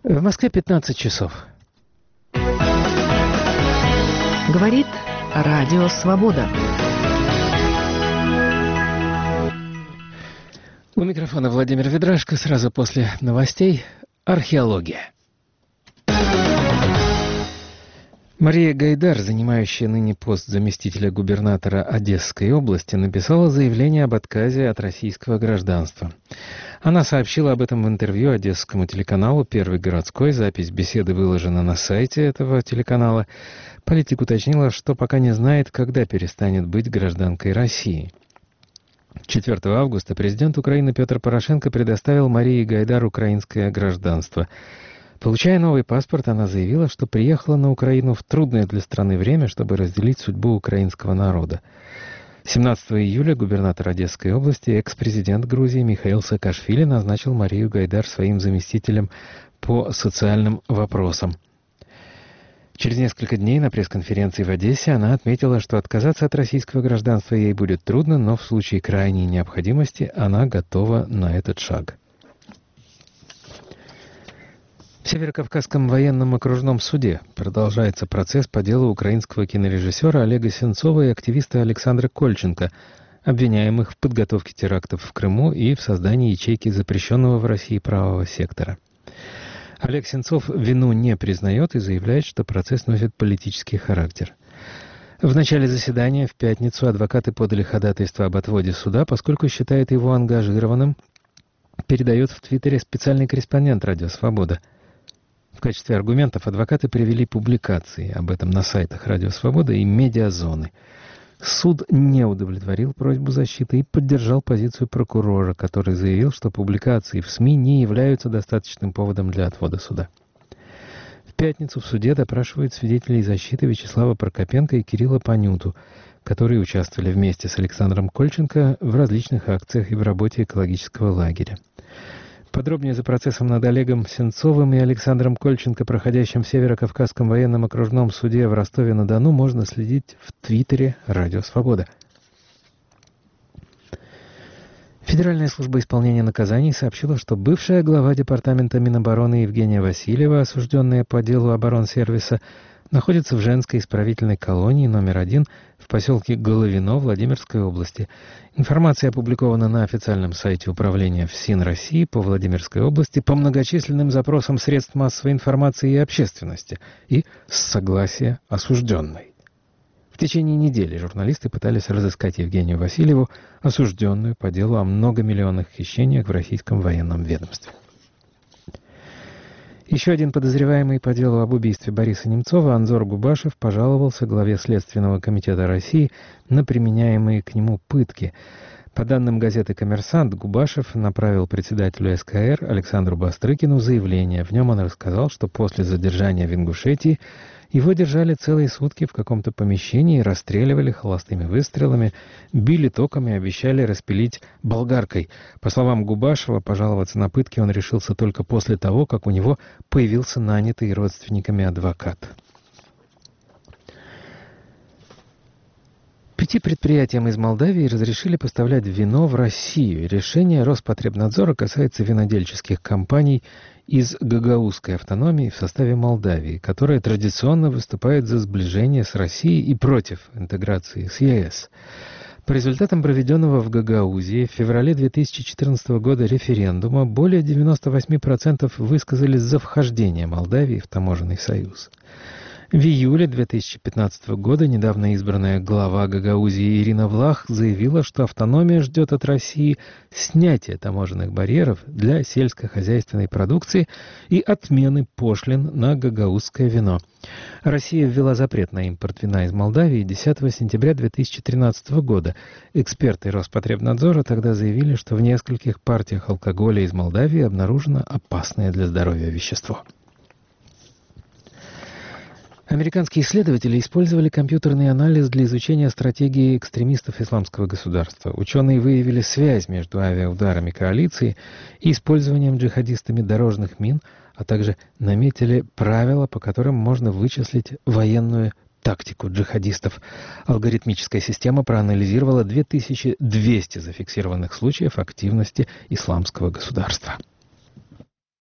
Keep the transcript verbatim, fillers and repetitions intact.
В Москве пятнадцать часов. Говорит Радио Свобода. У микрофона Владимир Ведрашко. Сразу после новостей археология. Мария Гайдар, занимающая ныне пост заместителя губернатора Одесской области, написала заявление об отказе от российского гражданства. Она сообщила об этом в интервью одесскому телеканалу «Первый городской». Запись беседы выложена на сайте этого телеканала. Политик уточнила, что пока не знает, когда перестанет быть гражданкой России. четвёртого августа президент Украины Петр Порошенко предоставил Марии Гайдар украинское гражданство. Получая новый паспорт, она заявила, что приехала на Украину в трудное для страны время, чтобы разделить судьбу украинского народа. семнадцатого июля губернатор Одесской области, экс-президент Грузии Михаил Саакашвили назначил Марию Гайдар своим заместителем по социальным вопросам. Через несколько дней на пресс-конференции в Одессе она отметила, что отказаться от российского гражданства ей будет трудно, но в случае крайней необходимости она готова на этот шаг. В Северокавказском военном окружном суде продолжается процесс по делу украинского кинорежиссера Олега Сенцова и активиста Александра Кольченко, обвиняемых в подготовке терактов в Крыму и в создании ячейки запрещенного в России правого сектора. Олег Сенцов вину не признает и заявляет, что процесс носит политический характер. В начале заседания в пятницу адвокаты подали ходатайство об отводе суда, поскольку считают его ангажированным, передает в Твиттере специальный корреспондент «Радио Свобода». В качестве аргументов адвокаты привели публикации об этом на сайтах «Радио Свобода» и «Медиазоны». Суд не удовлетворил просьбу защиты и поддержал позицию прокурора, который заявил, что публикации в СМИ не являются достаточным поводом для отвода суда. В пятницу в суде допрашивают свидетелей защиты Вячеслава Прокопенко и Кирилла Панюту, которые участвовали вместе с Александром Кольченко в различных акциях и в работе экологического лагеря. Подробнее за процессом над Олегом Сенцовым и Александром Кольченко, проходящим в Северокавказском военном окружном суде в Ростове-на-Дону, можно следить в Твиттере «Радио Свобода». Федеральная служба исполнения наказаний сообщила, что бывшая глава Департамента Минобороны Евгения Васильева, осужденная по делу оборонсервиса, находится в женской исправительной колонии номер один в поселке Головино Владимирской области. Информация опубликована на официальном сайте управления ФСИН России по Владимирской области по многочисленным запросам средств массовой информации и общественности и с согласия осужденной. В течение недели журналисты пытались разыскать Евгению Васильеву, осужденную по делу о многомиллионных хищениях в российском военном ведомстве. Еще один подозреваемый по делу об убийстве Бориса Немцова, Анзор Губашев, пожаловался главе Следственного комитета России на применяемые к нему пытки. По данным газеты «Коммерсант», Губашев направил председателю эс ка эр Александру Бастрыкину заявление. В нем он рассказал, что после задержания в Ингушетии его держали целые сутки в каком-то помещении, расстреливали холостыми выстрелами, били током и обещали распилить болгаркой. По словам Губашева, пожаловаться на пытки он решился только после того, как у него появился нанятый родственниками адвокат. Пяти предприятиям из Молдавии разрешили поставлять вино в Россию. Решение Роспотребнадзора касается винодельческих компаний из Гагаузской автономии в составе Молдавии, которая традиционно выступает за сближение с Россией и против интеграции с е эс. По результатам проведенного в Гагаузии в феврале две тысячи четырнадцатого года референдума более девяноста восьми процентов высказались за вхождение Молдавии в таможенный союз. В июле две тысячи пятнадцатого года недавно избранная глава Гагаузии Ирина Влах заявила, что автономия ждет от России снятия таможенных барьеров для сельскохозяйственной продукции и отмены пошлин на гагаузское вино. Россия ввела запрет на импорт вина из Молдавии десятого сентября две тысячи тринадцатого года. Эксперты Роспотребнадзора тогда заявили, что в нескольких партиях алкоголя из Молдавии обнаружено опасное для здоровья вещество. Американские исследователи использовали компьютерный анализ для изучения стратегии экстремистов Исламского государства. Ученые выявили связь между авиаударами коалиции и использованием джихадистами дорожных мин, а также наметили правила, по которым можно вычислить военную тактику джихадистов. Алгоритмическая система проанализировала две тысячи двести зафиксированных случаев активности Исламского государства.